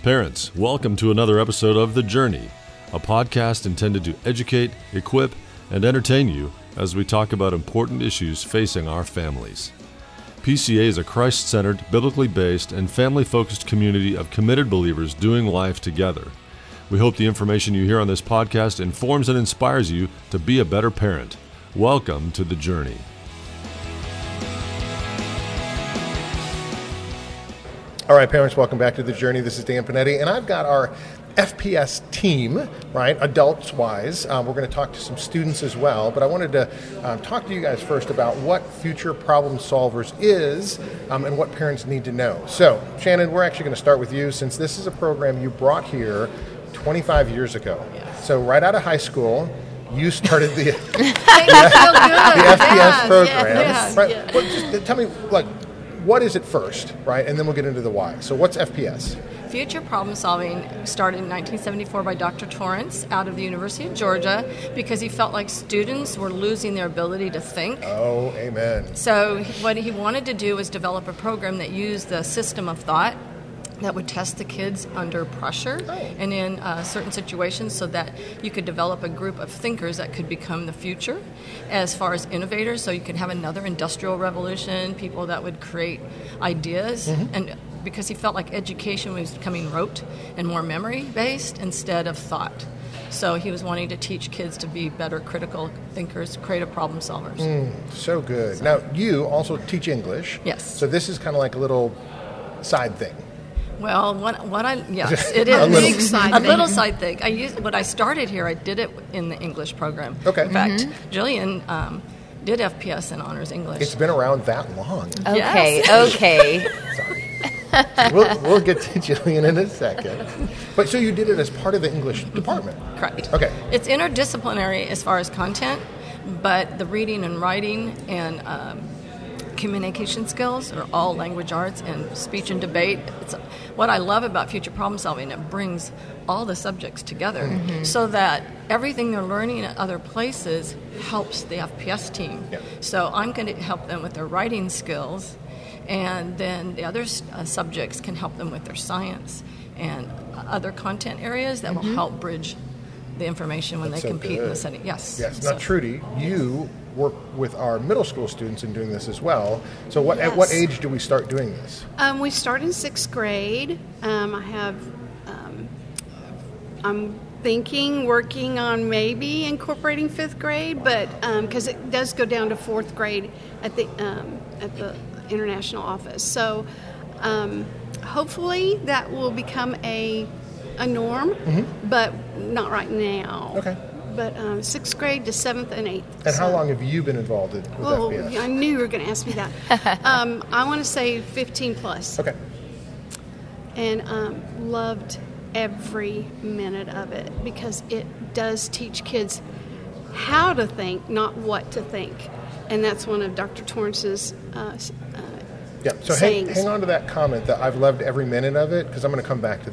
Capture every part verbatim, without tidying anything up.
Parents, welcome to another episode of The Journey, a podcast intended to educate, equip, and entertain you as we talk about important issues facing our families. P C A is a Christ-centered, biblically based, and family-focused community of committed believers doing life together. We hope the information you hear on this podcast informs and inspires you to be a better parent. Welcome to The Journey. All right, parents, welcome back to The Journey. This is Dan Panetti, and I've got our F P S team, right, adults-wise. Um, we're going to talk to some students as well, but I wanted to um, talk to you guys first about what Future Problem Solvers is um, and what parents need to know. So, Shannon, we're actually going to start with you since this is a program you brought here twenty-five years ago. Yes. So right out of high school, you started the, the, the F P S program. Yes, right? yes. Well, just tell me, like, what is it first, right? And then we'll get into the why. So what's F P S? Future Problem Solving started in nineteen seventy-four by Doctor Torrance out of the University of Georgia because he felt like students were losing their ability to think. Oh, amen. So what he wanted to do was develop a program that used the system of thought that would test the kids under pressure oh. and in uh, certain situations so that you could develop a group of thinkers that could become the future as far as innovators. So you could have another industrial revolution, people that would create ideas. Mm-hmm. And because he felt like education was becoming rote and more memory-based instead of thought. So he was wanting to teach kids to be better critical thinkers, creative problem solvers. Mm, so good. So. Now, you also teach English. Yes. So this is kind of like a little side thing. Well, what, what I yes, it is a little, big side a thing. little side thing. I used when I started here. I did it in the English program. Okay. In fact, Mm-hmm. Jillian um, did F P S in honors English. It's been around that long. Okay. Yes. Okay. Sorry. we'll, we'll get to Jillian in a second. But so you did it as part of the English department. Correct. Okay. It's interdisciplinary as far as content, but the reading and writing and um, communication skills are all language arts and speech and debate. It's what I love about future problem solving. It brings all the subjects together mm-hmm. so that everything they're learning at other places helps the F P S team. Yeah. So I'm going to help them with their writing skills, and then the other uh, subjects can help them with their science and other content areas that mm-hmm. will help bridge the information when That's they so compete good. in the setting. Yes. Yes. So. Now, Trudy, you work with our middle school students in doing this as well. So what Yes. at what age do we start doing this? Um, we start in sixth grade. Um, I have, um, I'm thinking, working on maybe incorporating fifth grade, but because um, it does go down to fourth grade at the um, at the international office. So um, hopefully that will become a a norm, mm-hmm. but not right now. Okay. But um, sixth grade to seventh and eighth. And so. how long have you been involved in, with Oh, F P S? I knew you were going to ask me that. um, I want to say fifteen plus. Okay. And um, loved every minute of it because it does teach kids how to think, not what to think. And that's one of Doctor Torrance's uh, uh, Yeah, so hang, sayings. hang on to that comment that I've loved every minute of it, because I'm going to come back to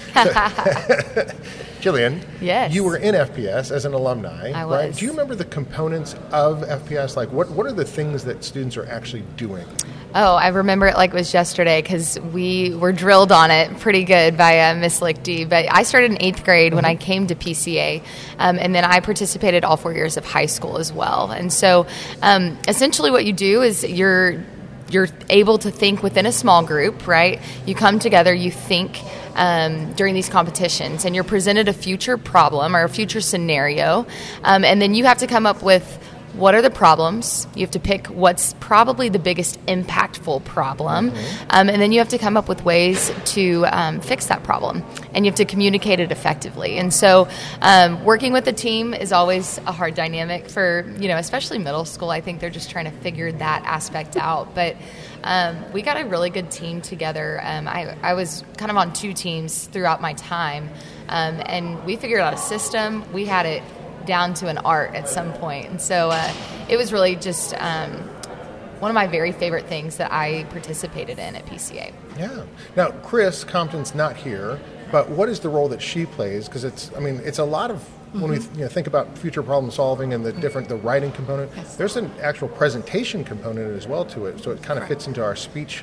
that. Jillian, Yes. you were in F P S as an alumni. I Right? was. Do you remember the components of F P S? Like, what, what are the things that students are actually doing? Oh, I remember it like it was yesterday because we were drilled on it pretty good by uh, Miss Lichty. But I started in eighth grade mm-hmm. when I came to P C A, um, and then I participated all four years of high school as well. And so um, essentially what you do is you're you're able to think within a small group, right? You come together, you think um, during these competitions, and you're presented a future problem or a future scenario, um, and then you have to come up with what are the problems. You have to pick what's probably the biggest impactful problem, mm-hmm. um, and then you have to come up with ways to um, fix that problem, and you have to communicate it effectively. And so um, working with a team is always a hard dynamic for, you know, especially middle school. I think they're just trying to figure that aspect out. But um, we got a really good team together. Um, I, I was kind of on two teams throughout my time, um, and we figured out a system. We had it down to an art at some point. And so uh, it was really just um, one of my very favorite things that I participated in at P C A. Yeah. Now, Chris Compton's not here, but what is the role that she plays? Because it's, I mean, it's a lot of, mm-hmm. when we you know, think about future problem solving and the different, the writing component, yes. there's an actual presentation component as well to it. So it kind of fits into our speech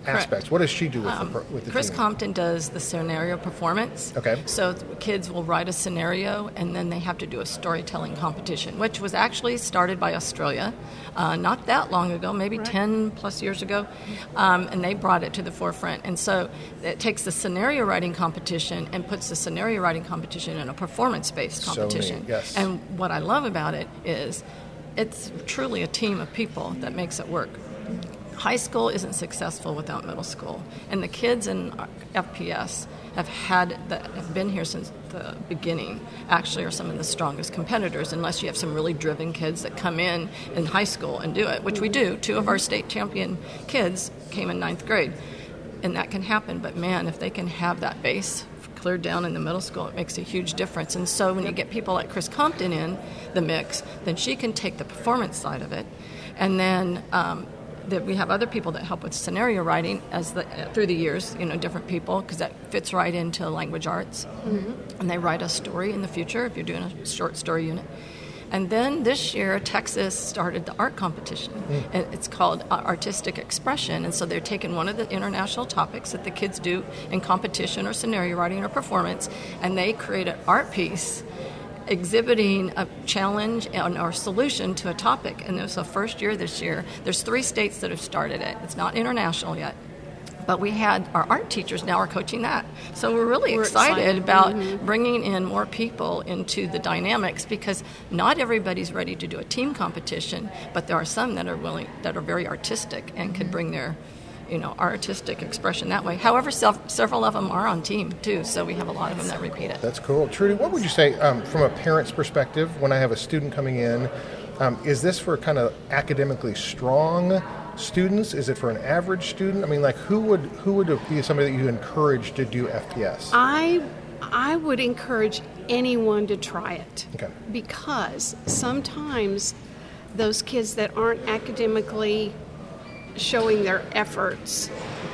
aspects? What does she do with, Um, the, with the Chris team? Compton does the scenario performance. Okay. So th- kids will write a scenario, and then they have to do a storytelling competition, which was actually started by Australia uh, not that long ago, maybe Right. ten plus years ago, um, and they brought it to the forefront. And so it takes the scenario writing competition and puts the scenario writing competition in a performance-based So neat, competition. yes. And what I love about it is it's truly a team of people that makes it work. High school isn't successful without middle school, and the kids in F P S have had that have been here since the beginning. Actually, are some of the strongest competitors. Unless you have some really driven kids that come in in high school and do it, which we do. Two of our state champion kids came in ninth grade, and that can happen. But man, if they can have that base cleared down in the middle school, it makes a huge difference. And so when you get people like Chris Compton in the mix, then she can take the performance side of it, and then. Um, that we have other people that help with scenario writing as the, through the years, you know, different people, because that fits right into language arts. Mm-hmm. And they write a story in the future if you're doing a short story unit. And then this year, Texas started the art competition. Mm. And it's called Artistic Expression. And so they're taking one of the international topics that the kids do in competition or scenario writing or performance, and they create an art piece exhibiting a challenge and or solution to a topic. And it was the first year this year. There's three states that have started it. It's not international yet. But we had our art teachers now are coaching that. So we're really We're excited, excited. about Mm-hmm. bringing in more people into the dynamics, because not everybody's ready to do a team competition, but there are some that are willing, that are very artistic and Mm-hmm. could bring their you know, artistic expression that way. However, self, several of them are on team, too, so we have a lot of them that repeat it. That's cool. Trudy, what would you say um, from a parent's perspective when I have a student coming in? Um, is this for kind of academically strong students? Is it for an average student? I mean, like, who would who would be somebody that you encourage to do F P S? I I would encourage anyone to try it. Okay. Because sometimes those kids that aren't academically showing their efforts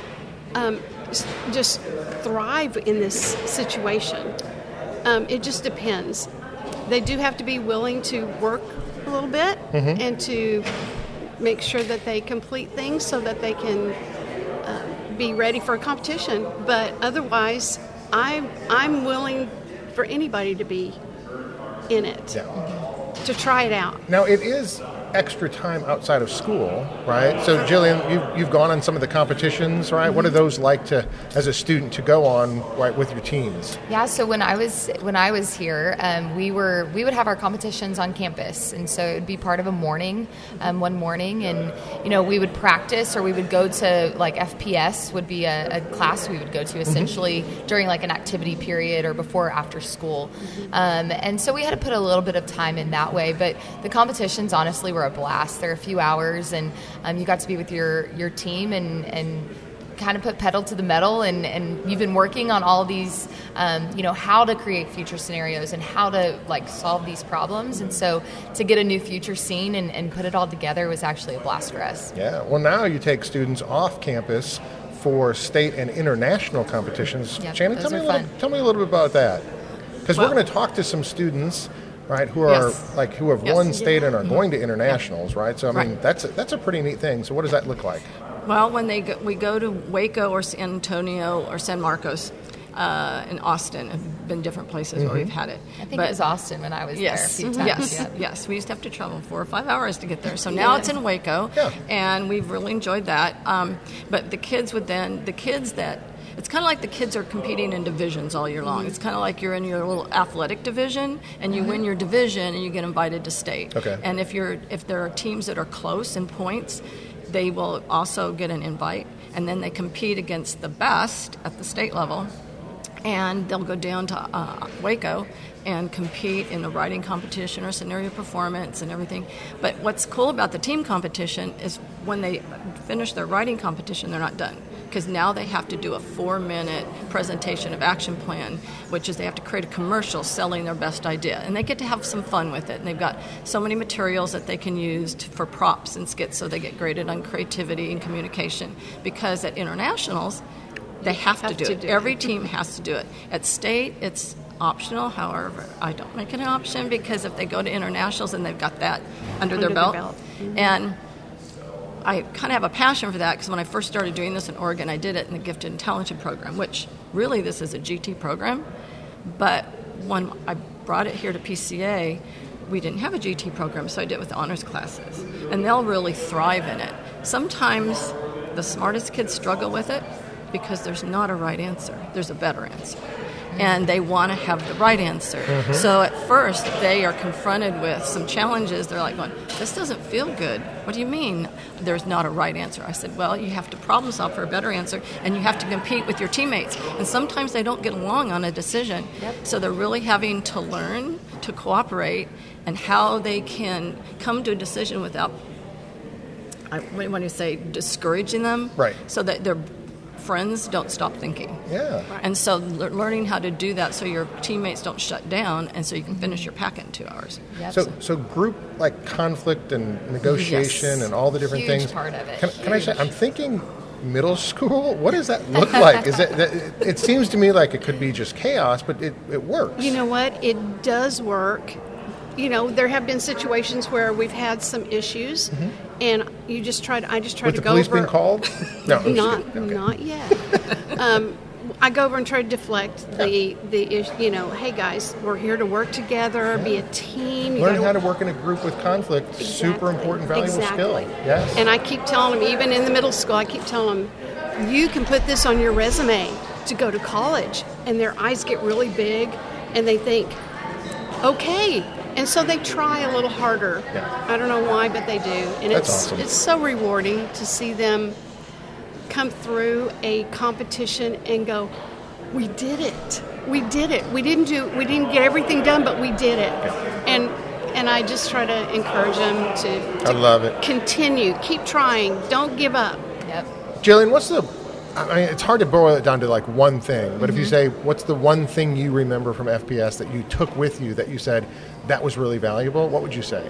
um, s- just thrive in this situation. Um, it just depends. They do have to be willing to work a little bit Mm-hmm. and to make sure that they complete things so that they can uh, be ready for a competition. But otherwise, I'm, I'm willing for anybody to be in it, Yeah. to try it out. Now, it is extra time outside of school, right? So, Jillian, you, you've gone on some of the competitions, right? What are those like to, as a student, to go on, right, with your teams? Yeah, so when I was when I was here, um, we were we would have our competitions on campus, and so it would be part of a morning, um, one morning, and you know we would practice, or we would go to like F P S would be a, a class we would go to essentially mm-hmm. during like an activity period or before or after school, um, and so we had to put a little bit of time in that way. But the competitions honestly were a blast. They're a few hours, and um, you got to be with your your team and and. kind of put pedal to the metal, and, and you've been working on all these, um, you know, how to create future scenarios and how to like solve these problems. And so to get a new future scene and, and put it all together was actually a blast for us. Yeah. Well, now you take students off campus for state and international competitions. Yep, Shannon, those tell me, are a little, fun. tell me a little bit about that. Because Well- we're going to talk to some students, right, who are Yes. like who have Yes. won state and are going to internationals, right? So I mean, Right. that's a, that's a pretty neat thing. So what does that look like? Well, when they go, we go to Waco or San Antonio or San Marcos uh, in Austin, have been different places where we've had it. I think it was Austin when I was Yes, there a few times. yes, Yeah. yes. We used to have to travel four or five hours to get there. So now it's in Waco, Yeah. and we've really enjoyed that. Um, but the kids would then, the kids that, it's kind of like the kids are competing in divisions all year long. It's kind of like you're in your little athletic division, and you win your division, and you get invited to state. Okay. And if you're, if there are teams that are close in points, they will also get an invite, and then they compete against the best at the state level, and they'll go down to uh, Waco and compete in a writing competition or scenario performance and everything. But what's cool about the team competition is when they finish their writing competition, they're not done, because now they have to do a four-minute presentation of action plan, which is they have to create a commercial selling their best idea. And they get to have some fun with it. And they've got so many materials that they can use to, for props and skits, so they get graded on creativity and communication. Because at internationals, they have, Have to do to it. do it. Every team has to do it. At state, it's optional. However, I don't make it an option, because if they go to internationals and they've got that under, Under their their belt, belt. Mm-hmm. and I kind of have a passion for that because when I first started doing this in Oregon, I did it in the Gifted and Talented program, which really this is a G T program. But when I brought it here to P C A, we didn't have a G T program, so I did it with the honors classes. And they'll really thrive in it. Sometimes the smartest kids struggle with it because there's not a right answer. There's a better answer. And they want to have the right answer. Mm-hmm. So at first, they are confronted with some challenges. They're like going, this doesn't feel good. What do you mean there's not a right answer? I said, well, you have to problem solve for a better answer, and you have to compete with your teammates. And sometimes they don't get along on a decision. Yep. So they're really having to learn to cooperate and how they can come to a decision without, I want to say, discouraging them. Right. So that they're friends don't stop thinking. Yeah. Right. And so le- learning how to do that so your teammates don't shut down and so you can finish your packet in two hours. Yep. So so group like conflict and negotiation yes. and all the different Huge things. part of it. Can, can I say, I'm thinking middle school? What does that look like? Is it, it, it seems to me like it could be just chaos, but it, it works. You know what? It does work. You know, there have been situations where we've had some issues, mm-hmm. and you just try to, I just try With to the go police over. being called? No, I'm not, just kidding. Okay. not yet. um, I go over and try to deflect the, the issue, you know, hey guys, we're here to work together, yeah. be a team. You Learn gotta, how to work in a group with conflict, exactly. super important, valuable exactly. skill. Yes. And I keep telling them, even in the middle school, I keep telling them, you can put this on your resume to go to college. And their eyes get really big, and they think, okay. And so they try a little harder. Yeah. I don't know why, but they do. And That's it's awesome. It's so rewarding to see them come through a competition and go, we did it. We did it. We didn't do we didn't get everything done, but we did it. Yeah. And and I just try to encourage them to, to I love it. continue, keep trying, don't give up. Yep. Jillian, what's the I mean, it's hard to boil it down to like one thing, but mm-hmm. if you say, what's the one thing you remember from F P S that you took with you that you said that was really valuable, what would you say?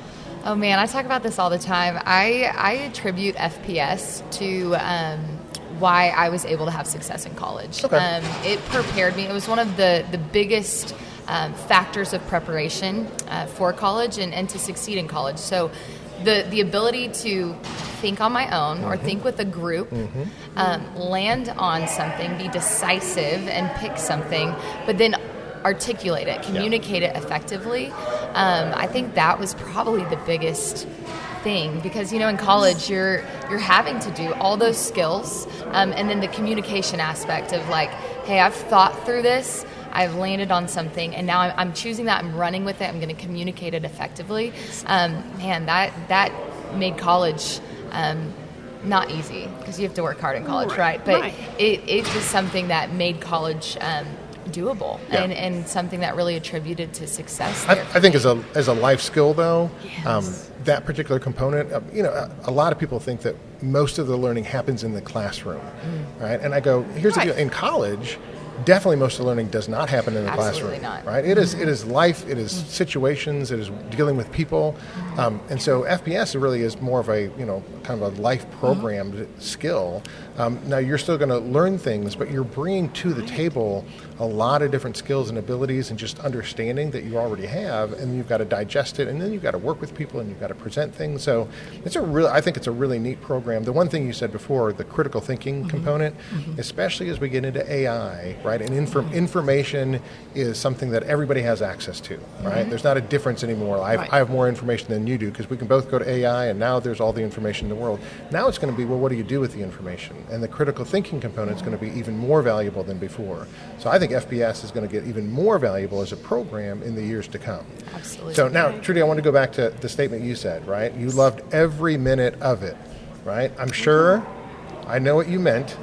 Oh man, I talk about this all the time. I, I attribute F P S to um, why I was able to have success in college. Okay. Um, it prepared me. It was one of the, the biggest um, factors of preparation uh, for college and, and to succeed in college. So the, the ability to think on my own mm-hmm. or think with a group, mm-hmm. um, land on something, be decisive and pick something, but then articulate it, communicate yeah. it effectively. Um, I think that was probably the biggest thing because, you know, in college you're you're having to do all those skills um, and then the communication aspect of like, hey, I've thought through this, I've landed on something, and now I'm, I'm choosing that, I'm running with it, I'm going to communicate it effectively. Um, man, that that made college um, not easy because you have to work hard in college, right? right? But right. It, it was something that made college um, doable yeah. and, and something that really attributed to success. I, There I think as a as a life skill, though, yes. um, that particular component, uh, you know, a, a lot of people think that most of the learning happens in the classroom, mm. right? And I go, here's right. the deal: in college, definitely most of the learning does not happen in the Absolutely classroom, not. right? It is it is life, it is situations, it is dealing with people, um, and so F P S really is more of a you know kind of a life programmed mm-hmm. skill. Um, now you're still going to learn things, but you're bringing to the table a lot of different skills and abilities and just understanding that you already have, and you've got to digest it, and then you've got to work with people, and you've got to present things. So it's a real, I think it's a really neat program. The one thing you said before, the critical thinking mm-hmm. component, mm-hmm. especially as we get into A I, right? And infor- mm-hmm. information is something that everybody has access to, right? Mm-hmm. There's not a difference anymore. I have, right. I have more information than you do because we can both go to A I, and now there's all the information in the world. Now it's going to be, well, what do you do with the information? And the critical thinking component is going to be even more valuable than before. So I think F P S is going to get even more valuable as a program in the years to come. Absolutely. So now, Trudy, I want to go back to the statement you said, right? You loved every minute of it, right? I'm sure I know what you meant.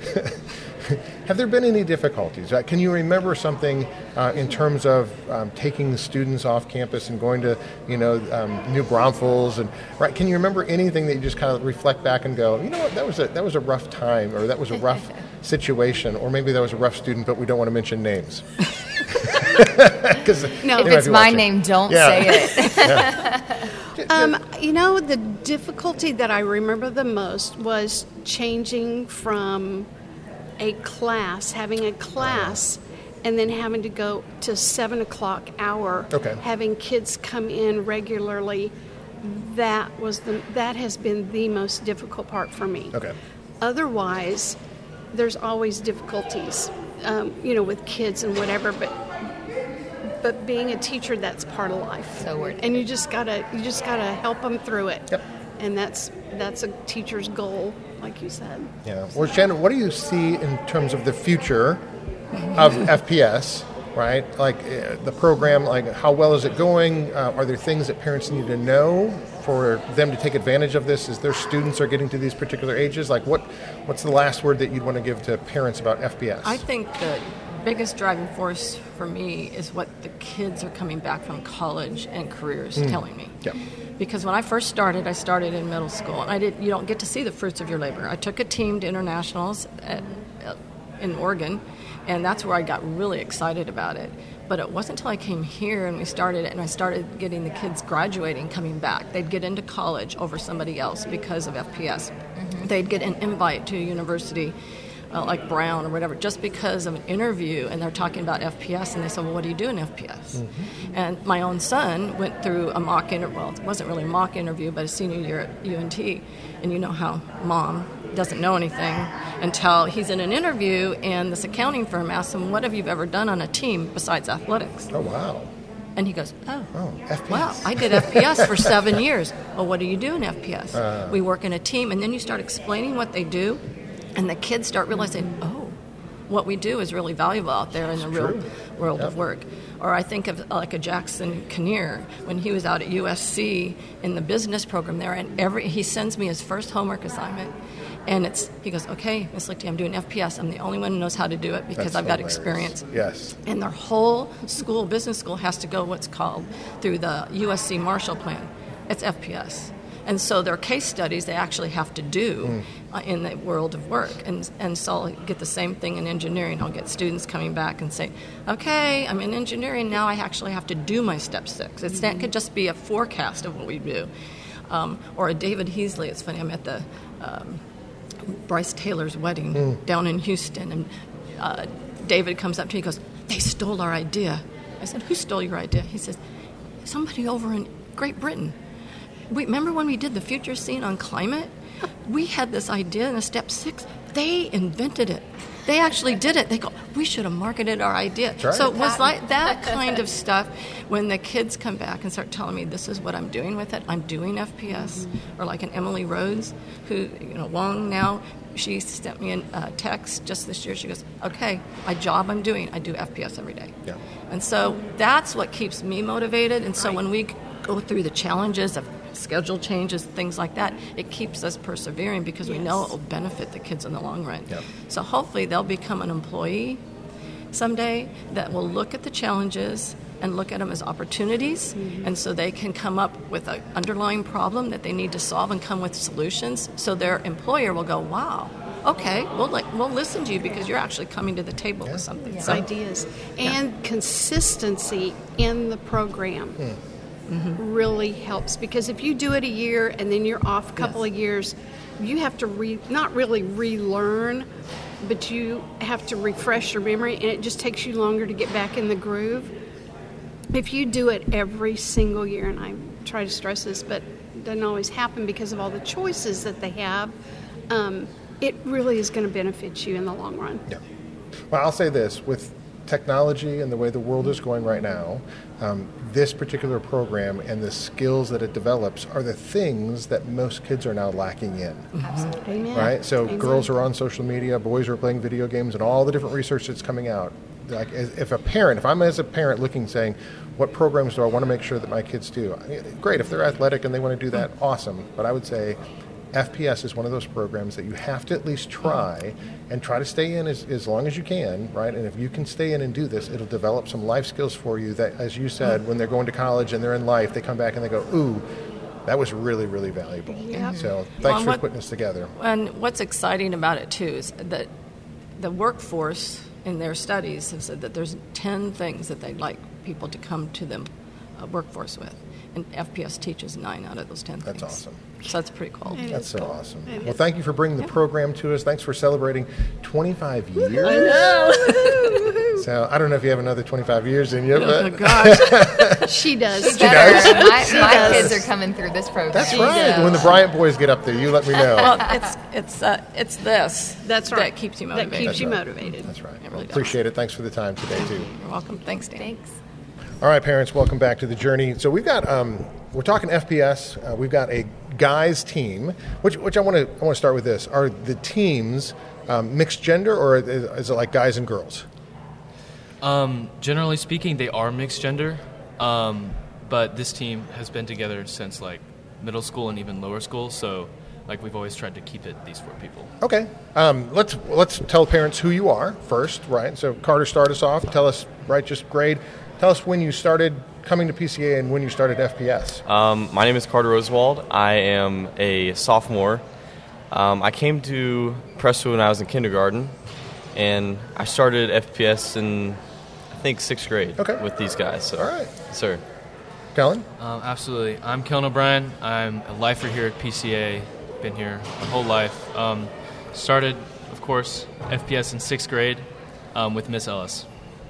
Have there been any difficulties? Uh, can you remember something uh, in terms of um, taking the students off campus and going to, you know, um, New Braunfels and right? Can you remember anything that you just kind of reflect back and go, you know what, that was a that was a rough time, or that was a rough situation, or maybe that was a rough student, but we don't want to mention names. No, if it's my name, don't yeah. say it. yeah. Um, you know, the difficulty that I remember the most was changing from a class, having a class, and then having to go to seven o'clock hour, Okay. having kids come in regularly. that was the that has been the most difficult part for me. Okay. Otherwise, there's always difficulties, um, you know, with kids and whatever. But but being a teacher, that's part of life. So we're and you just gotta you just gotta help them through it. Yep. And that's that's a teacher's goal, like you said. Yeah. Well, Shannon, what do you see in terms of the future of F P S? Right, like uh, the program, like how well is it going? Uh, are there things that parents need to know for them to take advantage of this as their students are getting to these particular ages? Like, what, what's the last word that you'd want to give to parents about F P S? I think the biggest driving force for me is what the kids are coming back from college and careers mm. telling me. Yeah. Because when I first started, I started in middle school, and I did. You don't get to see the fruits of your labor. I took a team to internationals at, uh, in Oregon. And that's where I got really excited about it. But it wasn't until I came here and we started it, and I started getting the kids graduating, coming back. They'd get into college over somebody else because of F P S. Mm-hmm. They'd get an invite to a university uh, like Brown or whatever just because of an interview, and they're talking about F P S, and they said, well, what do you do in F P S? Mm-hmm. And my own son went through a mock interview. Well, it wasn't really a mock interview, but a senior year at U N T. And you know how mom doesn't know anything until he's in an interview and this accounting firm asks him, what have you ever done on a team besides athletics? Oh, wow. And he goes, oh, oh F P S. Wow, I did F P S for seven years. Well, what do you do in F P S? Uh, we work in a team, and then you start explaining what they do, and the kids start realizing, oh, what we do is really valuable out there in the real true. world Yep. of work. Or I think of like a Jackson Kinnear when he was out at U S C in the business program there, and every he sends me his first homework assignment, and it's he goes, okay, Miss Lichty, I'm doing F P S. I'm the only one who knows how to do it because That's I've got hilarious. experience. Yes. And their whole school, business school, has to go what's called through the U S C Marshall Plan. It's F P S. And so their case studies they actually have to do mm. uh, in the world of work. And and so I'll get the same thing in engineering. I'll get students coming back and say, okay, I'm in engineering, now I actually have to do my step six. It's, mm-hmm. It could just be a forecast of what we do. Um, or a David Heasley, it's funny, I'm at the um, Bryce Taylor's wedding mm. down in Houston, and uh, David comes up to me and goes, they stole our idea. I said, who stole your idea? He says, somebody over in Great Britain. We, remember when we did the future scene on climate? We had this idea in a step six. They invented it. They actually did it. They go, we should have marketed our idea. Right. So it was like that kind of stuff. When the kids come back and start telling me this is what I'm doing with it, I'm doing F P S. Mm-hmm. Or like an Emily Rhodes, who, you know, Wong now, she sent me a uh, text just this year. She goes, okay, my job I'm doing, I do F P S every day. Yeah. And so that's what keeps me motivated. And so right. when we go through the challenges of schedule changes, things like that, it keeps us persevering because yes. we know it will benefit the kids in the long run. Yep. So hopefully they'll become an employee someday that will look at the challenges and look at them as opportunities, mm-hmm. and so they can come up with an underlying problem that they need to solve and come with solutions, so their employer will go, wow, okay, we'll, like, we'll listen to you because you're actually coming to the table yeah. with something. Yeah. So, ideas. And yeah. consistency in the program. Mm. Mm-hmm. really helps, because if you do it a year and then you're off a couple yes. of years, you have to re not really relearn, but you have to refresh your memory, and it just takes you longer to get back in the groove. If you do it every single year, and I try to stress this, but it doesn't always happen because of all the choices that they have, um, it really is going to benefit you in the long run. Yeah. Well, I'll say this, with technology and the way the world is going right now, um, this particular program and the skills that it develops are the things that most kids are now lacking in. Absolutely. Amen. Right? So Amen. Girls are on social media, boys are playing video games, and all the different research that's coming out. Like, if a parent, if I'm as a parent looking, saying, what programs do I want to make sure that my kids do? I mean, great, if they're athletic and they want to do that, awesome. But I would say F P S is one of those programs that you have to at least try and try to stay in as, as long as you can, right? And if you can stay in and do this, it'll develop some life skills for you that, as you said, when they're going to college and they're in life, they come back and they go, ooh, that was really, really valuable. Yep. So thanks well, for what, putting this together. And what's exciting about it, too, is that the workforce in their studies have said that there's ten things that they'd like people to come to them uh, workforce with. And F P S teaches nine out of those ten That's things. awesome. So that's pretty cool. It That's so cool. awesome. It Well, is. thank you for bringing the Yeah. program to us. Thanks for celebrating twenty-five years. I know. So I don't know if you have another twenty-five years in you, Oh, but gosh. She does. She does. My, my does. kids are coming through this program. that's She right. does. When the Bryant boys get up there, you let me know. Well, it's it's uh, it's this That's right. that keeps you motivated. That keeps That's you right. motivated. That's right. It really does. Appreciate it. Thanks for the time today, too. You're welcome. Thanks, Dan. Thanks. All right, parents, welcome back to the journey. So we've got um, we're talking F P S. Uh, we've got a guys team, which which I want to I want to start with this. Are the teams um, mixed gender, or is, is it like guys and girls? Um, generally speaking, they are mixed gender, um, but this team has been together since like middle school and even lower school. So, like we've always tried to keep it these four people. Okay, um, let's let's tell parents who you are first, right? So Carter, start us off. Tell us, right, just grade. Tell us when you started coming to P C A and when you started F P S. Um, my name is Carter Oswald. I am a sophomore. Um, I came to Prestwood when I was in kindergarten, and I started F P S in, I think, sixth grade Okay. with these guys. So, All right. sir. Kellen? Um, absolutely. I'm Kellen O'Brien. I'm a lifer here at P C A. Been here my whole life. Um, started, of course, F P S in sixth grade um, with Miss Ellis.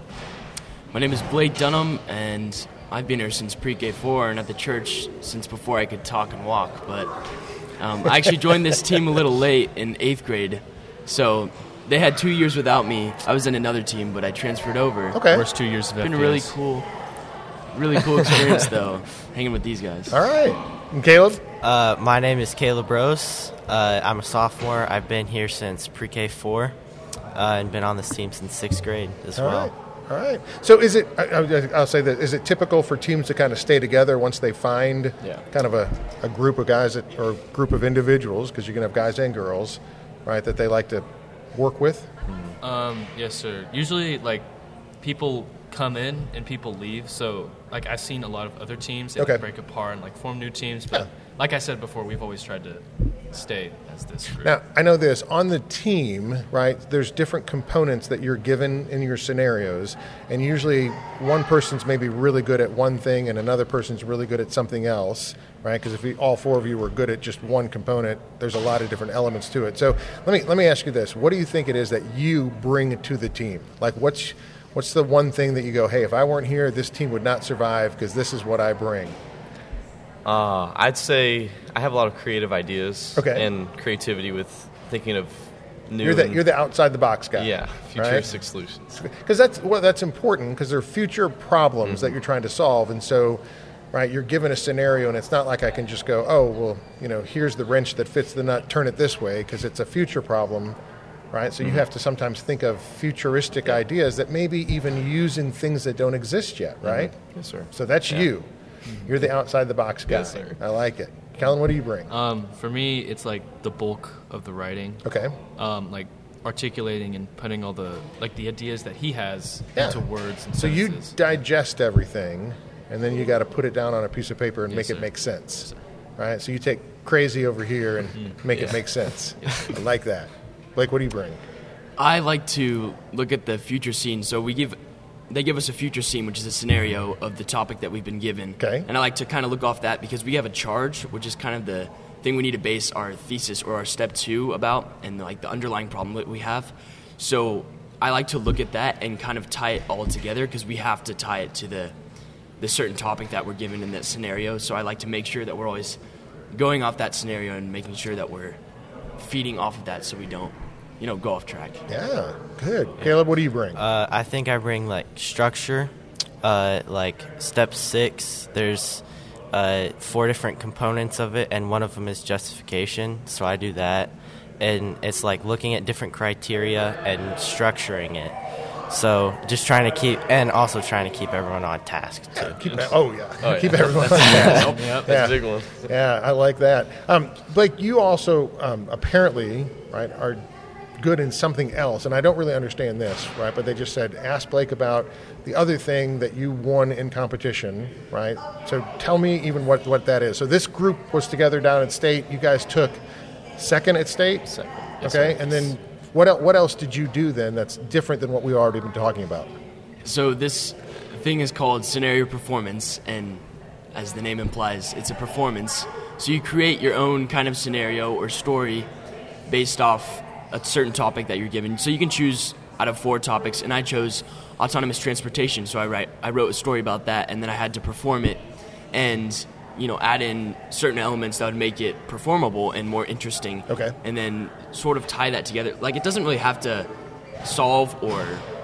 My name is Blake Dunham, and I've been here since pre-K four and at the church since before I could talk and walk. But um, I actually joined this team a little late in eighth grade, so they had two years without me. I was in another team, but I transferred over. Okay. First two years of It's been F a P S. really cool, really cool experience, though, hanging with these guys. All right. And Caleb? Uh, my name is Caleb Rose. Uh, I'm a sophomore. I've been here since pre-K four uh, and been on this team since sixth grade as All well. right. All right. So is it, I, I- I'll say that, is it typical for teams to kind of stay together once they find Yeah. kind of a, a group of guys that, or a group of individuals, because you can have guys and girls, right, that they like to work with? Um, yes, sir. Usually, like, people come in and people leave. So, like, I've seen a lot of other teams that Okay. break apart and, like, form new teams. But, Yeah. like I said before, we've always tried to stay as this group. Now, I know this, on the team, right, there's different components that you're given in your scenarios, and usually one person's maybe really good at one thing and another person's really good at something else, right? Because if we, all four of you were good at just one component, there's a lot of different elements to it. So let me let me ask you this. What do you think it is that you bring to the team? Like, what's what's the one thing that you go, hey, if I weren't here, this team would not survive because this is what I bring? Uh, I'd say I have a lot of creative ideas Okay. and creativity with thinking of new. You're the, and- you're the outside the box guy. yeah, futuristic solutions. Because that's well, that's important because they're future problems that you're trying to solve, and so, right, you're given a scenario, and it's not like I can just go, oh, well, you know, here's the wrench that fits the nut, turn it this way, because it's a future problem, right? So you have to sometimes think of futuristic ideas that maybe even use in things that don't exist yet, right? Yes, sir. So that's you. You're the outside the box guy. Yes, sir. I like it. Kellen, what do you bring? Um, for me, it's, like, the bulk of the writing. Okay. Um, like, articulating and putting all the, like, the ideas that he has Yeah. into words and So you sentences. digest everything, and then you got to put it down on a piece of paper and Yes, make it sir. make sense, right? So you take crazy over here and make it Yeah. make sense. I like that. Blake, what do you bring? I like to look at the future scene. So we give, they give us a future scene, which is a scenario of the topic that we've been given. Okay. And I like to kind of look off that because we have a charge, which is kind of the thing we need to base our thesis or our step two about, and like the underlying problem that we have. So I like to look at that and kind of tie it all together because we have to tie it to the the certain topic that we're given in that scenario. So I like to make sure that we're always going off that scenario and making sure that we're feeding off of that so we don't, you know, go off track. Yeah, good. Caleb, what do you bring? Uh, I think I bring like structure, uh, like step six. There's uh, four different components of it, and one of them is justification. So I do that, and it's like looking at different criteria and structuring it. So just trying to keep, and also trying to keep everyone on task too. Keep that, oh, yeah. Oh, yeah. Keep everyone on task. Yep, that's Yeah. a big one. Yeah, I like that. Um, Blake, you also um, apparently, right, are good in something else, and I don't really understand this, right? But they just said, ask Blake about the other thing that you won in competition, right? So tell me even what, what that is. So this group was together down at state. You guys took second at state? Second. Okay, and then what el- what else did you do then that's different than what we already been talking about? So this thing is called scenario performance, and as the name implies, it's a performance. So you create your own kind of scenario or story based off a certain topic that you're given. So you can choose out of four topics, and I chose autonomous transportation. So I write, I wrote a story about that, and then I had to perform it, and you know, add in certain elements that would make it performable and more interesting. Okay. And then sort of tie that together. Like, it doesn't really have to solve or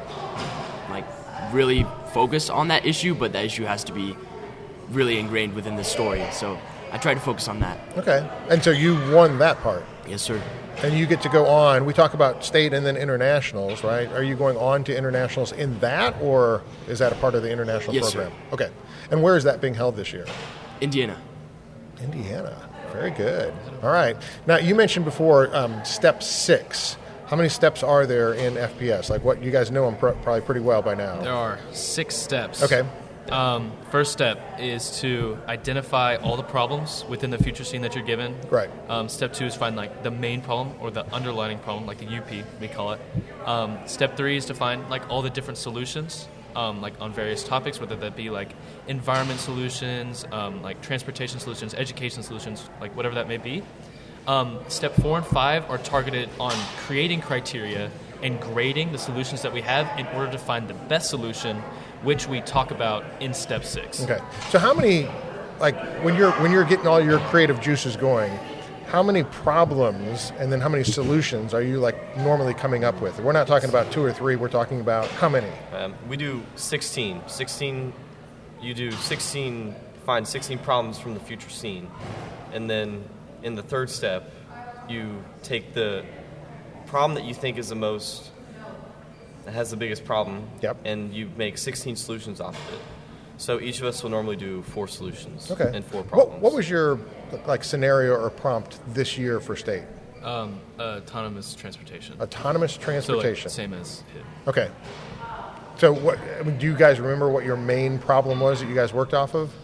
like really focus on that issue, but that issue has to be really ingrained within the story. So I tried to focus on that. Okay. And so you won that part. Yes, sir. And you get to go on. We talk about state and then internationals, right? Are you going on to internationals in that, or is that a part of the international Yes, program? sir. Okay. And where is that being held this year? Indiana. Indiana. Very good. All right. Now, you mentioned before um, step six. How many steps are there in F P S? Like, what you guys know them pr- probably pretty well by now. There are six steps. Okay. Um, first step is to identify all the problems within the future scene that you're given. Right. Um, step two is find like the main problem or the underlying problem, like the U P we call it. Um, step three is to find like all the different solutions, um, like on various topics, whether that be like environment solutions, um, like transportation solutions, education solutions, like whatever that may be. Um, step four and five are targeted on creating criteria and grading the solutions that we have in order to find the best solution, which we talk about in step six. Okay. So how many, like when you're when you're getting all your creative juices going, how many problems and then how many solutions are you like normally coming up with? We're not talking about two or three. We're talking about how many? Um, we do sixteen. sixteen. You do sixteen. Find sixteen problems from the future scene, and then in the third step, you take the problem that you think is the most, that has the biggest problem, yep. and you make sixteen solutions off of it. So each of us will normally do four solutions okay. and four problems. What, what was your like scenario or prompt this year for state? Um, uh, autonomous transportation. Autonomous transportation. So like, same as H I T. Okay. So what I mean, do you guys remember what your main problem was that you guys worked off of?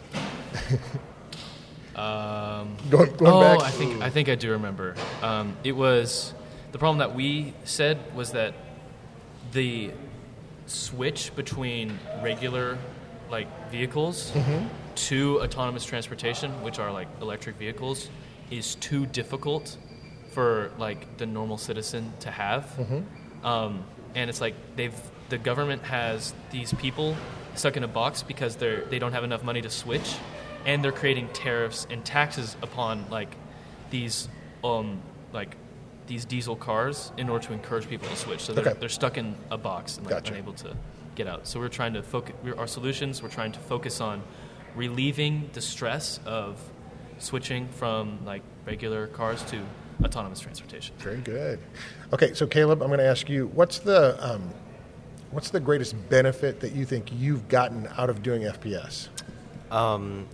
Um, going, going oh, back? I think I think I do remember. Um, it was the problem that we said was that the switch between regular like vehicles mm-hmm. to autonomous transportation, which are like electric vehicles, is too difficult for like the normal citizen to have. Mm-hmm. Um, and it's like they've the government has these people stuck in a box because they're they don't have enough money to switch. And they're creating tariffs and taxes upon like these um, like these diesel cars in order to encourage people to switch. So they're, okay. they're stuck in a box and like, gotcha. unable to get out. So we're trying to focus. Our solutions. We're trying to focus on relieving the stress of switching from like regular cars to autonomous transportation. Very good. Okay, so Caleb, I'm going to ask you, what's the um, what's the greatest benefit that you think you've gotten out of doing F P S? Um.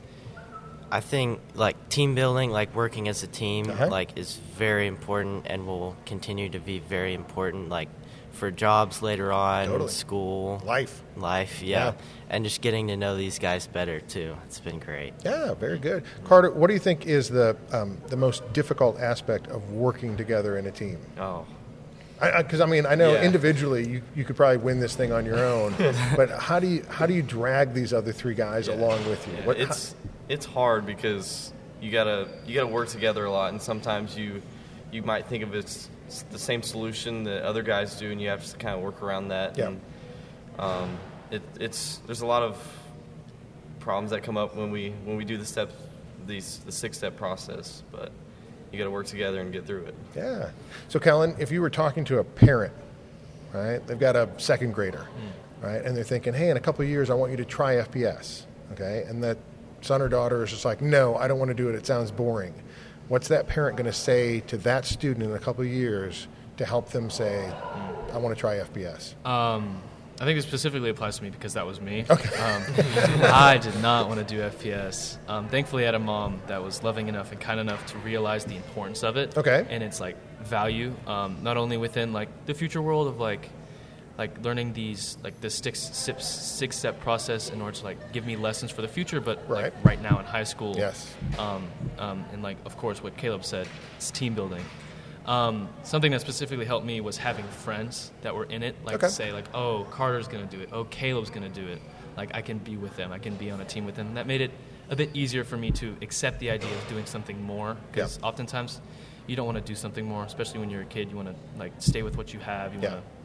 I think like team building, like working as a team, uh-huh. like is very important and will continue to be very important, like for jobs later on, totally. school, life, life, yeah. yeah, and just getting to know these guys better too. It's been great. Yeah, very good. Carter, what do you think is the um, the most difficult aspect of working together in a team? Oh. Because I, I, I mean, I know yeah. individually you, you could probably win this thing on your own, but how do you how do you drag these other three guys yeah. along with you? Yeah. What, it's how, it's hard because you gotta you gotta work together a lot, and sometimes you you might think of it as the same solution that other guys do, and you have to kind of work around that. Yeah. And, um, it, it's there's a lot of problems that come up when we when we do the steps these the six step process, but you got to work together and get through it. Yeah. So, Kellen, if you were talking to a parent, right, they've got a second grader, mm. right, and they're thinking, hey, in a couple of years, I want you to try F P S, okay, and that son or daughter is just like, no, I don't want to do it. It sounds boring. What's that parent going to say to that student in a couple of years to help them say, I want to try F P S? Um, I think it specifically applies to me because that was me. Okay. Um, I did not want to do F P S. Um, thankfully, I had a mom that was loving enough and kind enough to realize the importance of it. Okay. And its like value, um, not only within like the future world of like like learning these like the six six six step process in order to like give me lessons for the future, but right, like, right now in high school. Yes. Um, um, and like of course what Caleb said, it's team building. Um, something that specifically helped me was having friends that were in it, like okay. to say like, oh, Carter's going to do it. Oh, Caleb's going to do it. Like I can be with them. I can be on a team with them. And that made it a bit easier for me to accept the idea of doing something more. Because yep. oftentimes you don't want to do something more, especially when you're a kid. You want to like stay with what you have. You yeah. want to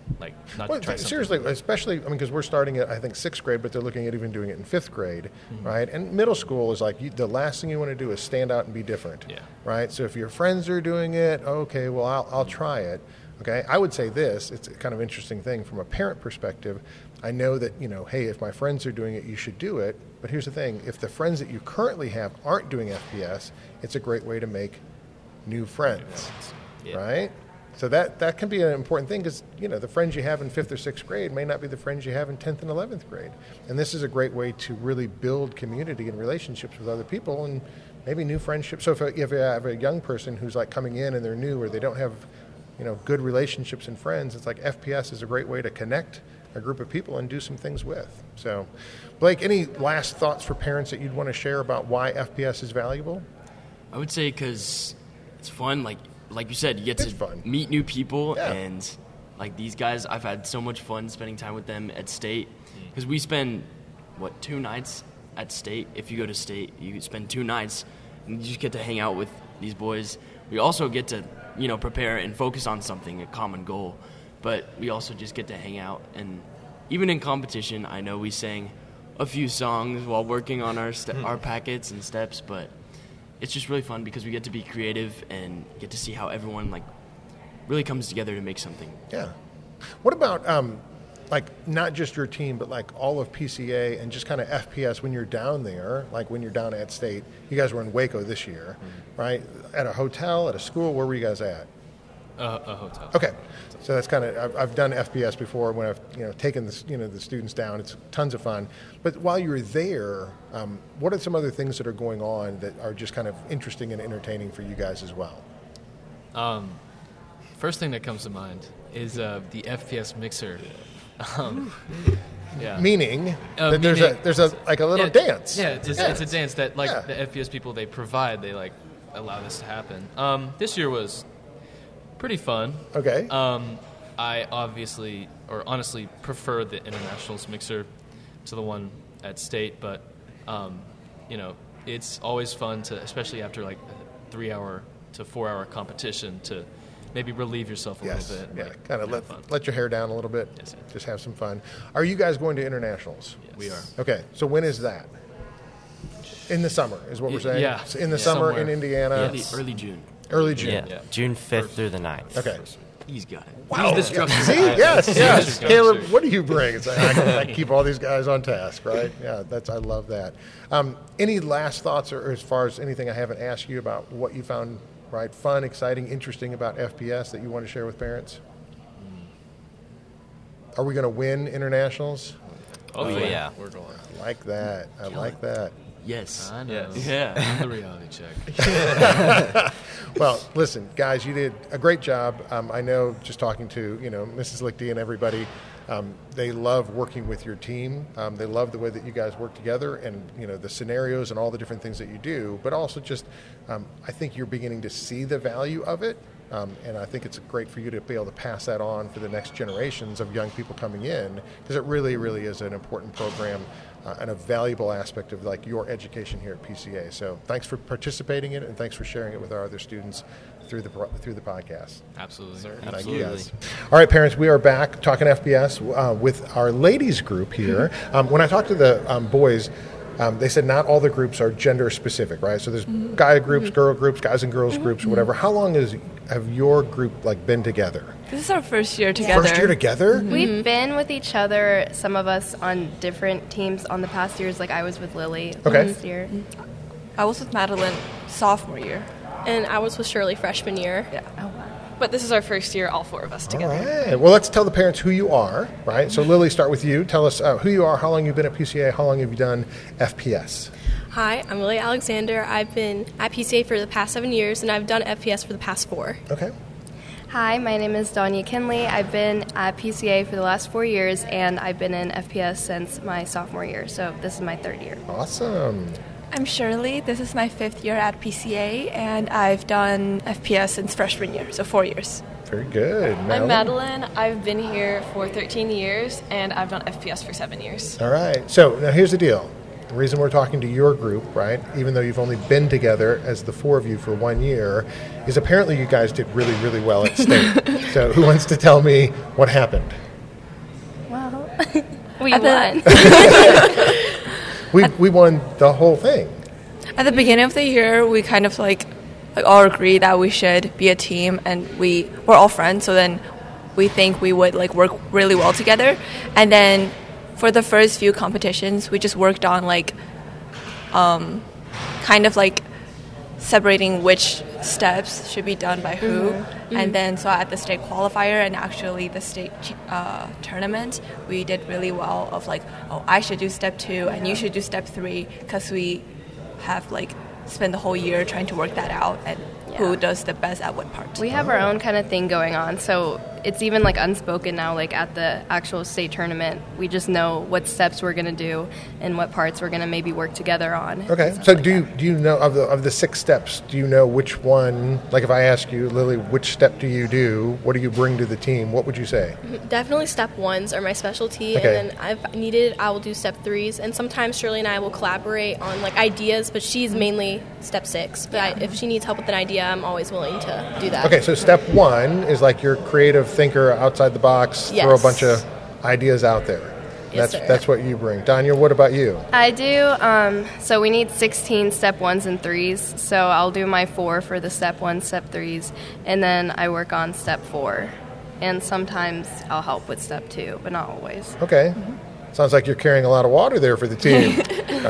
like not Well, try something. seriously, especially, I mean, because we're starting at, I think, sixth grade, but they're looking at even doing it in fifth grade, Mm-hmm. right? And middle school is like, you, the last thing you want to do is stand out and be different, Yeah. right? So if your friends are doing it, okay, well, I'll, I'll try it, okay? I would say this, it's a kind of interesting thing from a parent perspective. I know that, you know, hey, if my friends are doing it, you should do it. But here's the thing, if the friends that you currently have aren't doing F P S, it's a great way to make new friends, Yeah. right? So that, that can be an important thing because, you know, the friends you have in fifth or sixth grade may not be the friends you have in tenth and eleventh grade. And this is a great way to really build community and relationships with other people and maybe new friendships. So if, if you have a young person who's like coming in and they're new or they don't have, you know, good relationships and friends, it's like F P S is a great way to connect a group of people and do some things with. So, Blake, any last thoughts for parents that you'd want to share about why F P S is valuable? I would say because it's fun. Like like you said, you get It's to fun. meet new people, Yeah. and like these guys, I've had so much fun spending time with them at state because we spend what two nights at state. If you go to state, you spend two nights, and you just get to hang out with these boys. We also get to you know prepare and focus on something, a common goal, but we also just get to hang out. And even in competition, I know we sang a few songs while working on our ste- our packets and steps, but it's just really fun because we get to be creative and get to see how everyone like really comes together to make something. Yeah. What about, um, like, not just your team, but like all of P C A and just kind of F P S when you're down there, like when you're down at state? You guys were in Waco this year, Mm-hmm. right? At a hotel, at a school, where were you guys at? Uh, a hotel. Okay, so that's kind of I've, I've done F P S before when I've you know taken the you know the students down. It's tons of fun. But while you were there, um, what are some other things that are going on that are just kind of interesting and entertaining for you guys as well? Um, first thing that comes to mind is uh, the F P S mixer. Um, yeah. Meaning Uh, that there's meaning- a there's a like a little yeah, dance. Yeah, it's, Yeah. it's a dance that like Yeah. the F P S people they provide. They like allow this to happen. Um, this year was pretty fun. Okay. Um, I obviously, or honestly, prefer the internationals mixer to the one at state, but um, you know, it's always fun to, especially after like a three-hour to four-hour competition, to maybe relieve yourself a Yes, little bit. yeah, like, kind of have let fun. let your hair down a little bit. Yes, yes. Just have some fun. Are you guys going to internationals? Yes. We are. Okay, so when is that? In the summer is what we're Y- saying. yeah. So in the Yeah. summer Somewhere. in Indiana, Early, early June. early June. Yeah, Yeah. June fifth through the ninth. Okay. He's got it. Wow. He's the structure. See, yes, yes. Structure. Caleb, what do you bring? It's like, I, can- I keep all these guys on task, right? Yeah, that's I love that. Um, any last thoughts, or, or as far as anything I haven't asked you about what you found right, fun, exciting, interesting about F P S that you want to share with parents? Are we going to win internationals? Oh, Oh, yeah. yeah. We're going. I like that. I like that. Yes. I know. Yes. Yeah. The reality check. Well, listen, guys, you did a great job. Um, I know just talking to, you know, Missus Lichty and everybody, um, they love working with your team. Um, they love the way that you guys work together and, you know, the scenarios and all the different things that you do. But also just, um, I think you're beginning to see the value of it. Um, and I think it's great for you to be able to pass that on for the next generations of young people coming in, because it really, really is an important program uh, and a valuable aspect of like your education here at P C A. So thanks for participating in it, and thanks for sharing it with our other students through the through the podcast. Absolutely. Thank you guys. All right, parents, we are back talking F P S uh, with our ladies group here. Um, when I talked to the um, boys, Um, they said not all the groups are gender specific, right? So there's guy groups, girl groups, guys and girls groups, whatever. How long has have your group like been together? This is our first year together. First year together? We've been with each other, some of us on different teams on the past years, like I was with Lily Okay. this year. I was with Madeline sophomore year. And I was with Shirley freshman year. Yeah. But this is our first year, all four of us All together. right. Well, let's tell the parents who you are, right? So Lily, start with you. Tell us uh, who you are, how long you've been at P C A, how long have you done F P S? Hi, I'm Lily Alexander. I've been at P C A for the past seven years, and I've done F P S for the past four. Okay. Hi, my name is Danya Kinley. I've been at P C A for the last four years, and I've been in F P S since my sophomore year, so this is my third year. Awesome. I'm Shirley. This is my fifth year at P C A, and I've done F P S since freshman year, so four years. Very good. I'm Madeline. I've been here for thirteen years, and I've done F P S for seven years. All right. So now here's the deal. The reason we're talking to your group, right, even though you've only been together as the four of you for one year, is apparently you guys did really, really well at state. So who wants to tell me what happened? Well, we At won. we, we won the whole thing. At the beginning of the year, we kind of like, like all agree that we should be a team, and we we're all friends. So then we think we would like work really well together. And then for the first few competitions, we just worked on like, um, kind of like separating which steps should be done by who. Mm-hmm. And then so at the state qualifier and actually the state uh, tournament, we did really well of like, oh, I should do step two and you should do step three, because we have like spent the whole year trying to work that out and yeah. who does the best at what part. We have our own kind of thing going on, so it's even like unspoken now, like at the actual state tournament, we just know what steps we're going to do and what parts we're going to maybe work together on. Okay, so like do you, that. do you know, of the of the six steps, do you know which one, like if I ask you, Lily, which step do you do, what do you bring to the team, what would you say? Definitely step ones are my specialty, okay. and then I've needed, I will do step threes, and sometimes Shirley and I will collaborate on like ideas, but she's mainly step six, but I, if she needs help with an idea, I'm always willing to do that. Okay, so step one is like your creative thinker outside the box, yes. throw a bunch of ideas out there. Yes, that's sir. that's what you bring. Danya, what about you? I do, um, so we need sixteen step ones and threes, so I'll do my four for the step one, step threes, and then I work on step four. And sometimes I'll help with step two, but not always. Okay. Mm-hmm. Sounds like you're carrying a lot of water there for the team.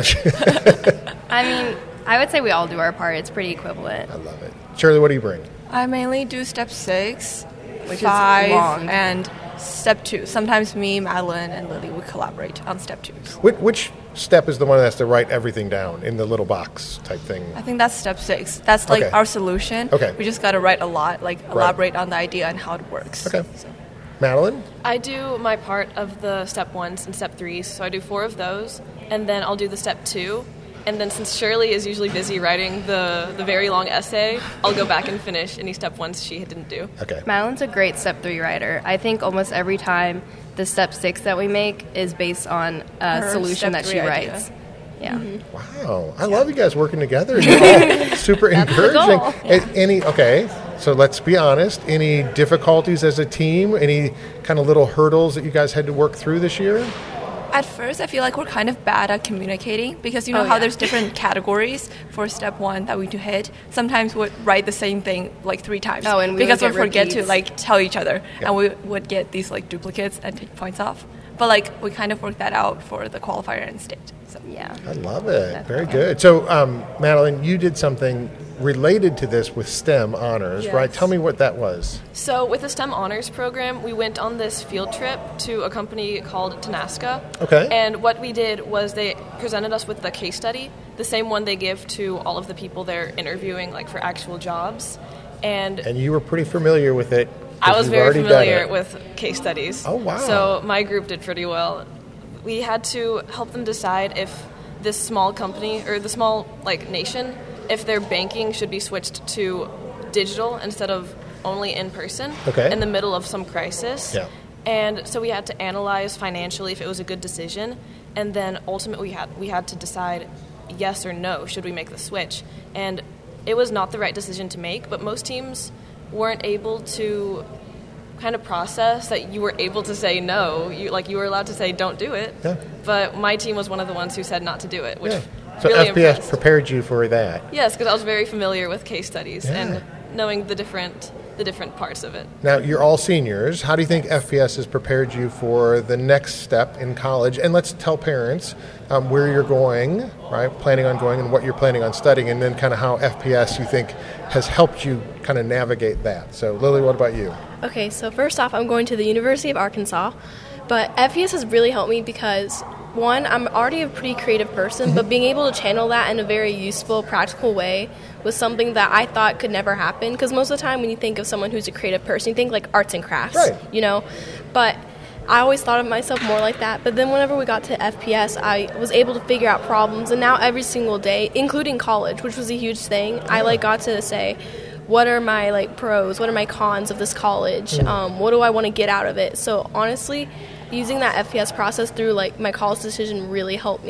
I mean, I would say we all do our part. It's pretty equivalent. I love it. Shirley, what do you bring? I mainly do step six, Which five, is long. and step two. Sometimes me, Madeline, and Lily would collaborate on step twos. Which, which step is the one that has to write everything down in the little box type thing? I think that's step six. That's like Okay. our solution. Okay. We just got to write a lot, like elaborate on the idea and how it works. Okay. Madeline? I do my part of the step ones and step threes, so I do four of those, and then I'll do the step two. And then since Shirley is usually busy writing the, the very long essay, I'll go back and finish any step ones she didn't do. Okay. Madeline's a great step three writer. I think almost every time the step six that we make is based on a Her solution step that she three idea. writes. Yeah. Mm-hmm. Wow. I love you guys working together. You're all super encouraging. A- Any, okay, so let's be honest. Any difficulties as a team? Any kind of little hurdles that you guys had to work through this year? At first, I feel like we're kind of bad at communicating because you know Oh, how yeah. there's different categories for step one that we do hit. Sometimes we'd write the same thing like three times. Oh, and we because would we get forget to repeats. like tell each other, Yeah. and we would get these like duplicates and take points off. But like we kind of worked that out for the qualifier and state. So yeah, I love it. Very good. So, um, Madeline, you did something related to this with STEM honors, Yes. right? Tell me what that was. So with the STEM Honors program, we went on this field trip to a company called Tenasca. Okay. And what we did was they presented us with the case study, the same one they give to all of the people they're interviewing, like for actual jobs. And And you were pretty familiar with it. 'cause I was you've very already done familiar it. with case studies. Oh, wow. So my group did pretty well. We had to help them decide if this small company or the small like nation, if their banking should be switched to digital instead of only in person Okay. in the middle of some crisis. Yeah. And so we had to analyze financially if it was a good decision, and then ultimately we had we had to decide yes or no, should we make the switch? And it was not the right decision to make, but most teams weren't able to kind of process that you were able to say no. You like you were allowed to say don't do it. Yeah. But my team was one of the ones who said not to do it, which Yeah. So really F P S impressed. prepared you for that. Yes, because I was very familiar with case studies Yeah. and knowing the different the different parts of it. Now, you're all seniors. How do you think F P S has prepared you for the next step in college? And let's tell parents um, where you're going, right, planning on going, and what you're planning on studying, and then kind of how F P S you think has helped you kind of navigate that. So, Lily, what about you? Okay, so first off, I'm going to the University of Arkansas, but F P S has really helped me because, one, I'm already a pretty creative person, but being able to channel that in a very useful, practical way was something that I thought could never happen, because most of the time when you think of someone who's a creative person, you think like arts and crafts, Right. you know, but I always thought of myself more like that. But then whenever we got to F P S, I was able to figure out problems, and now every single day, including college, which was a huge thing, I like got to say, what are my like pros, what are my cons of this college, Mm. um, what do I want to get out of it? So honestly, using that F P S process through like my college decision really helped me.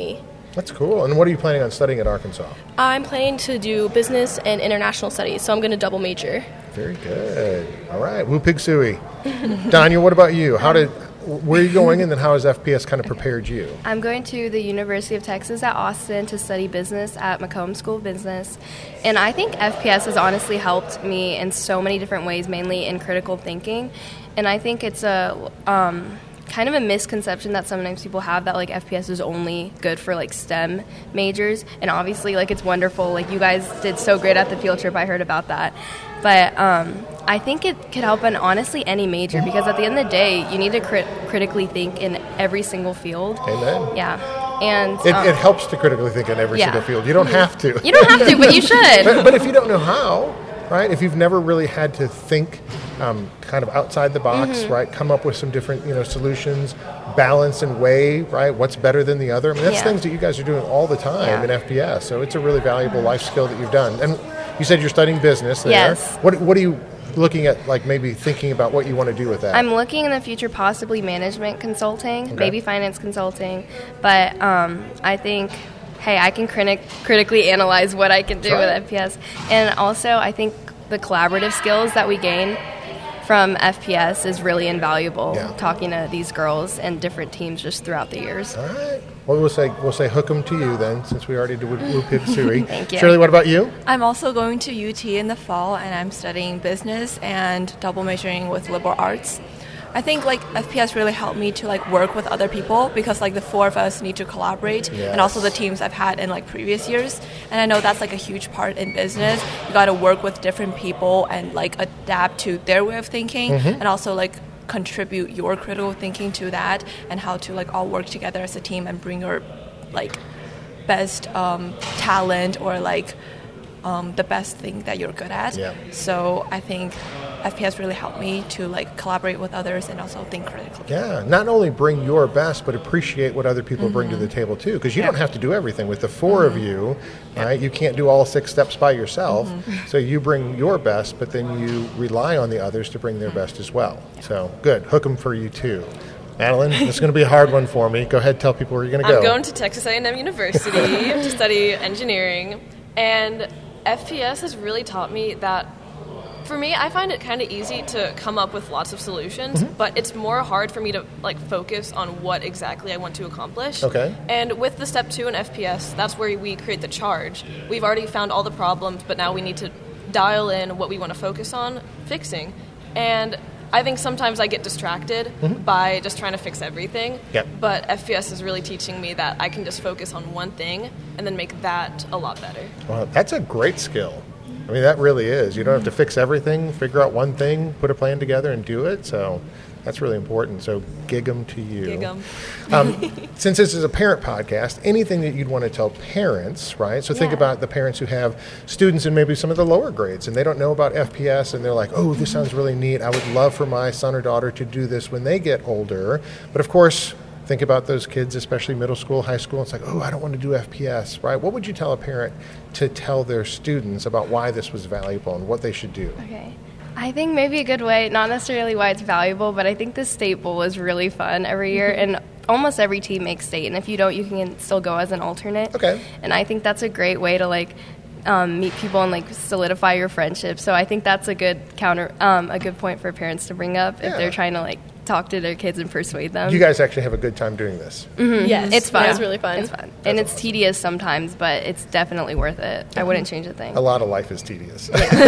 That's cool. And what are you planning on studying at Arkansas? I'm planning to do business and international studies, so I'm going to double major. Very good. All right. Woo Pig Suey. Danya, what about you? How did, where are you going, and then how has F P S kind of prepared you? I'm going to the University of Texas at Austin to study business at Macomb School of Business. And I think F P S has honestly helped me in so many different ways, mainly in critical thinking. And I think it's a um, kind of a misconception that sometimes people have that like F P S is only good for like STEM majors. And obviously like it's wonderful. Like you guys did so great at the field trip. I heard about that. But um, I think it could help in honestly any major, because at the end of the day, you need to crit- critically think in every single field. Amen. Yeah. And It, um, it helps to critically think in every yeah. single field. You don't have to. You don't have to, but you should. but, but if you don't know how, right, if you've never really had to think um, kind of outside the box, Mhm. right, come up with some different, you know, solutions, balance and weigh, right, what's better than the other. I mean, that's Yeah. things that you guys are doing all the time Yeah. in F P S. So it's a really valuable life skill that you've done. And you said you're studying business there. Yes. What, what are you looking at, like maybe thinking about what you want to do with that? I'm looking in the future possibly management consulting, Okay. maybe finance consulting, but um, I think, hey, I can critic- critically analyze what I can do That's with right. F P S. And also, I think the collaborative skills that we gain from F P S is really invaluable, Yeah. talking to these girls and different teams just throughout the years. All right. Well, we'll say we'll say hook 'em to you then, since we already did Woo Pig Suey. Thank you. Shirley, what about you? I'm also going to U T in the fall, and I'm studying business and double majoring with liberal arts. I think like F P S really helped me to like work with other people, because like the four of us need to collaborate, and also the teams I've had in like previous years. And I know that's like a huge part in business. You got to work with different people and like adapt to their way of thinking, Mhm. and also like contribute your critical thinking to that, and how to like all work together as a team and bring your like best um, talent or like um, the best thing that you're good at. Yeah. So I think F P S really helped me to like collaborate with others and also think critically. Yeah, not only bring your best, but appreciate what other people bring to Mhm. the table too. Because you Yeah. don't have to do everything. With the four of you, right? You can't do all six steps by yourself. Mhm. So you bring your best, but then you rely on the others to bring their best as well. So good, hook 'em for you too. Madeline, this is going to be a hard one for me. Go ahead, tell people where you're going to go. I'm going to Texas A and M University to study engineering, and F P S has really taught me that, for me, I find it kind of easy to come up with lots of solutions, Mhm. but it's more hard for me to like focus on what exactly I want to accomplish. Okay. And with the step two in F P S, that's where we create the charge. We've already found all the problems, but now we need to dial in what we want to focus on fixing. And I think sometimes I get distracted Mhm. by just trying to fix everything. Yep. But F P S is really teaching me that I can just focus on one thing and then make that a lot better. Well, that's a great skill. I mean, that really is. You don't have to fix everything, figure out one thing, put a plan together, and do it. So that's really important. So gig 'em to you. Gig 'em. Um, since this is a parent podcast, anything that you'd want to tell parents, right? So think Yeah. about the parents who have students in maybe some of the lower grades, and they don't know about F P S, and they're like, oh, this sounds really neat. I would love for my son or daughter to do this when they get older. But of course, think about those kids, especially middle school, high school. It's like, oh, I don't want to do F P S, right? What would you tell a parent to tell their students about why this was valuable and what they should do? Okay. I think maybe a good way, not necessarily why it's valuable, but I think the state bowl is really fun every year, Mm-hmm. and almost every team makes state, and if you don't, you can still go as an alternate. Okay. And I think that's a great way to like um, meet people and like solidify your friendship. So I think that's a good counter, um, a good point for parents to bring up if Yeah. they're trying to like talk to their kids and persuade them. You guys actually have a good time doing this. Mhm. Yes. It's fun. Yeah, it's really fun. It's fun, and it's tedious sometimes, but it's definitely worth it. I wouldn't change a thing. A lot of life is tedious.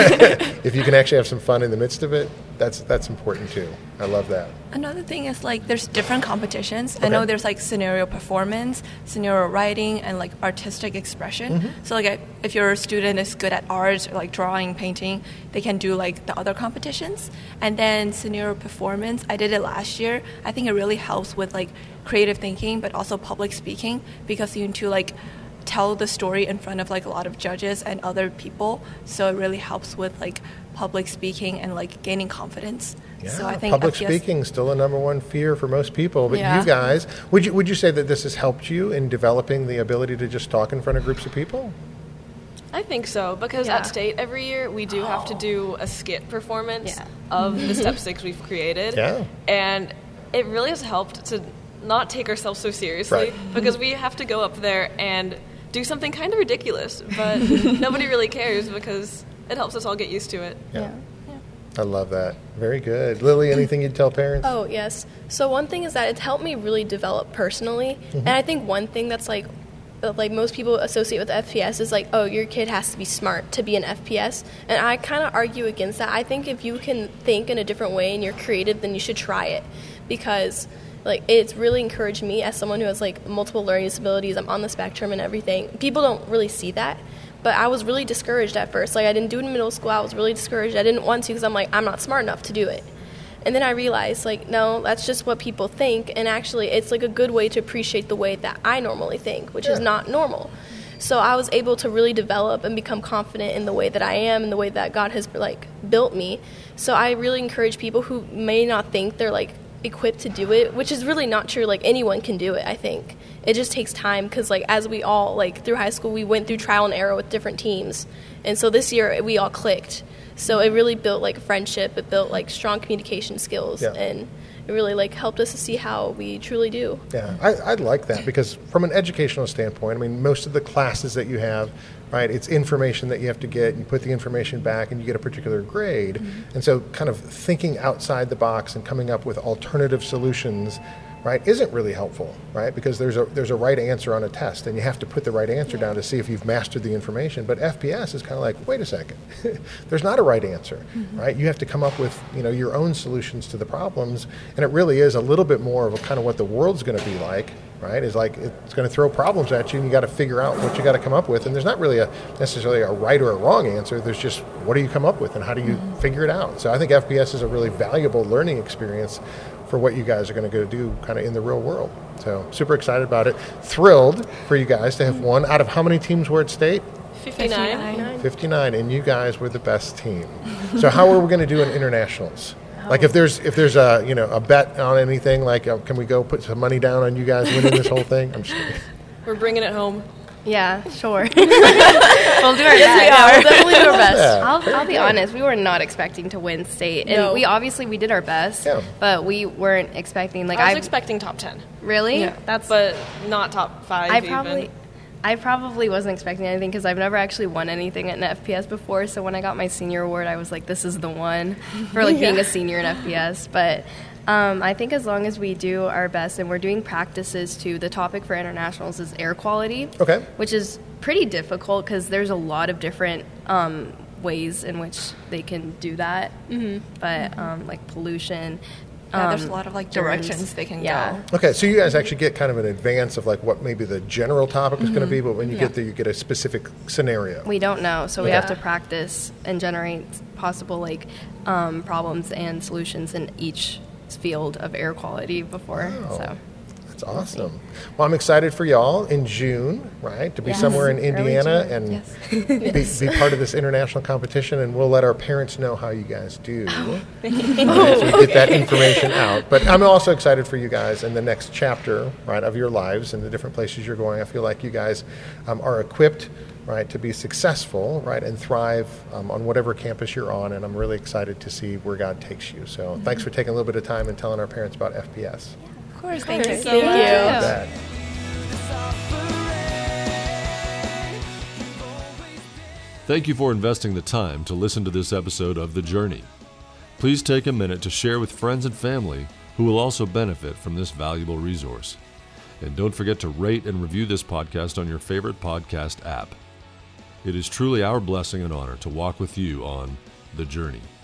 If you can actually have some fun in the midst of it, that's that's important too. I love that. Another thing is like there's different competitions. Okay. I know there's like scenario performance, scenario writing, and like artistic expression. Mhm. So like if your student is good at art, or, like drawing, painting, they can do like the other competitions. And then scenario performance, I did it last year. I think it really helps with like creative thinking, but also public speaking, because you need to like tell the story in front of like a lot of judges and other people. So it really helps with like public speaking and like gaining confidence. Yeah, so I think public F P S speaking is still a number one fear for most people. But Yeah. you guys, would you would you say that this has helped you in developing the ability to just talk in front of groups of people? I think so, because Yeah. at state every year we do have to do a skit performance of the step six we've created. Yeah. And it really has helped to not take ourselves so seriously Right. because we have to go up there and do something kind of ridiculous, but nobody really cares because it helps us all get used to it. Yeah. I love that. Very good. Lily, anything you'd tell parents? Oh, yes. So one thing is that it's helped me really develop personally. Mm-hmm. And I think one thing that's like, that, like most people associate with F P S is like, oh, your kid has to be smart to be an F P S. And I kind of argue against that. I think if you can think in a different way and you're creative, then you should try it, because like it's really encouraged me as someone who has like multiple learning disabilities. I'm on the spectrum and everything. People don't really see that. But I was really discouraged at first. Like, I didn't do it in middle school. I was really discouraged. I didn't want to because I'm like, I'm not smart enough to do it. And then I realized, like, no, that's just what people think. And actually, it's, like, a good way to appreciate the way that I normally think, which is not normal. So I was able to really develop and become confident in the way that I am and the way that God has, like, built me. So I really encourage people who may not think they're, like, equipped to do it, which is really not true. Like, anyone can do it, I think. It just takes time because, like, as we all, like, through high school, we went through trial and error with different teams. And so this year, we all clicked. So it really built, like, friendship. It built, like, strong communication skills. Yeah. And it really, like, helped us to see how we truly do. Yeah, I, I like that because from an educational standpoint, I mean, most of the classes that you have, right, it's information that you have to get. You put the information back and you get a particular grade. Mm-hmm. And so kind of thinking outside the box and coming up with alternative solutions, right, isn't really helpful, right? Because there's a there's a right answer on a test, and you have to put the right answer down to see if you've mastered the information. But F P S is kind of like, wait a second, there's not a right answer, mm-hmm. right? You have to come up with, you know, your own solutions to the problems, and it really is a little bit more of a kind of what the world's going to be like, right? Is like it's going to throw problems at you, and you got to figure out what you got to come up with. And there's not really a necessarily a right or a wrong answer. There's just what do you come up with, and how do you mm-hmm. figure it out? So I think F P S is a really valuable learning experience for what you guys are going to go do kind of in the real world. So super excited about it. Thrilled for you guys to have won. Out of how many teams were at state? fifty-nine. fifty-nine, and you guys were the best team. So how are we going to do in internationals? Like if there's if there's a you know a bet on anything, like uh, can we go put some money down on you guys winning this whole thing? I'm just kidding. We're bringing it home. Yeah, sure. we'll do our best. we We'll definitely do our best. Yeah, I'll, very I'll be good. honest. We were not expecting to win state, and No. we obviously we did our best, Yeah. but we weren't expecting. Like I was I expecting top ten. really, Yeah, that's. but not top five. I even. probably, I probably wasn't expecting anything because I've never actually won anything at an F P S before. So when I got my senior award, I was like, this is the one for like being a senior in F P S. But um, I think as long as we do our best and we're doing practices too, the topic for internationals is air quality. Okay. Which is pretty difficult because there's a lot of different um, ways in which they can do that. Mm-hmm. But um, like pollution. Yeah, there's um, a lot of like germs. directions they can Yeah. go. Okay, so you guys actually get kind of an advance of like what maybe the general topic is going to be, but when you Yeah. get there, you get a specific scenario. We don't know, so we Yeah. have to practice and generate possible like um, problems and solutions in each field of air quality before. Wow. So That's awesome. Well, I'm excited for y'all in June, right, to be Yes. somewhere in Early Indiana June. and Yes. be, be part of this international competition, and we'll let our parents know how you guys do. Oh. Right, so we get that information out. But I'm also excited for you guys in the next chapter, right, of your lives and the different places you're going. I feel like you guys um, are equipped, right, to be successful, right, and thrive um, on whatever campus you're on, and I'm really excited to see where God takes you. So Mm-hmm. thanks for taking a little bit of time and telling our parents about F P S. Of course, thank you so Thank much. you. That. Thank you for investing the time to listen to this episode of The Journey. Please take a minute to share with friends and family who will also benefit from this valuable resource. And don't forget to rate and review this podcast on your favorite podcast app. It is truly our blessing and honor to walk with you on The Journey.